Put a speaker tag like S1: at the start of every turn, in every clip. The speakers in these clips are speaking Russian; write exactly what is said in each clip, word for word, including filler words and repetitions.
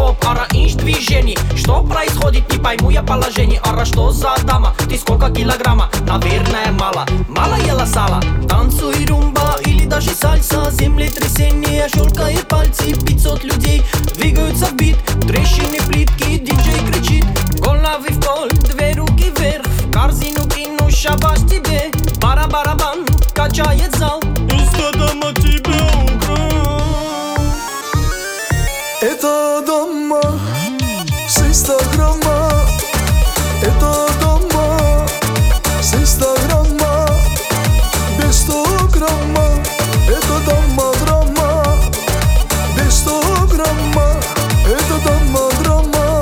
S1: хоп, ара инш движений. Что происходит, не пойму я положение. Ара, что за дама, ты сколько килограмма? Наверное мало, мало ела сала. Танцуй румба или даже сальса. Землетрясение, щелкает пальцы. Пятьсот людей двигаются в бит. Трещины плитки, диджей кричит. Головы в пол, две руки вверх. В корзину кину шабаш тебе. Бара-барабан, качает зал.
S2: Эта дама тебя украл.
S3: Это дама с инстаграма. Это дама с инстаграма. Без сто грамма. Это дама драма. Без сто грамма. Это дама драма.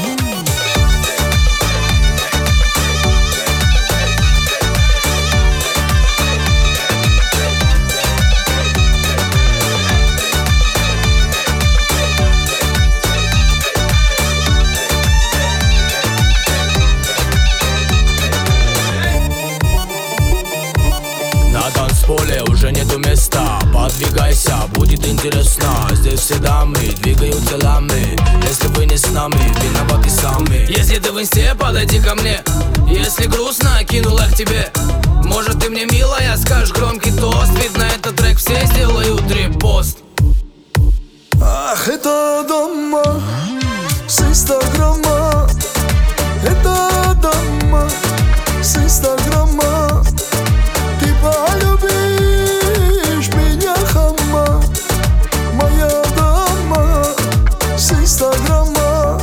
S2: На танцполе уже нету места. Подвигайся, будет интересно. Здесь все дамы двигают телами. Если вы не с нами, виноваты сами. Если ты в инсте, подойди ко мне. Если грустно, кинула к тебе. Может, ты мне милая, скажешь громкий тост. Ведь на этот трек все сделают репост.
S3: Ах, это дама с инстаграма. Это дама с инстаграма. Ты полюбишь меня, хама. Моя дама с инстаграма.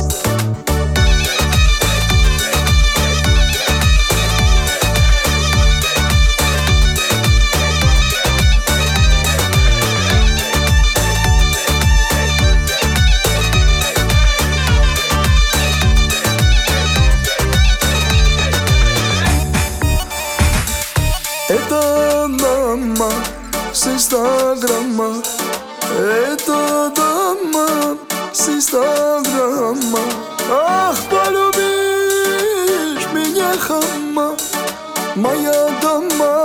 S3: Это дама с инстаграма. Это дама с инстаграма. Ах, полюбишь меня, хама. Моя дама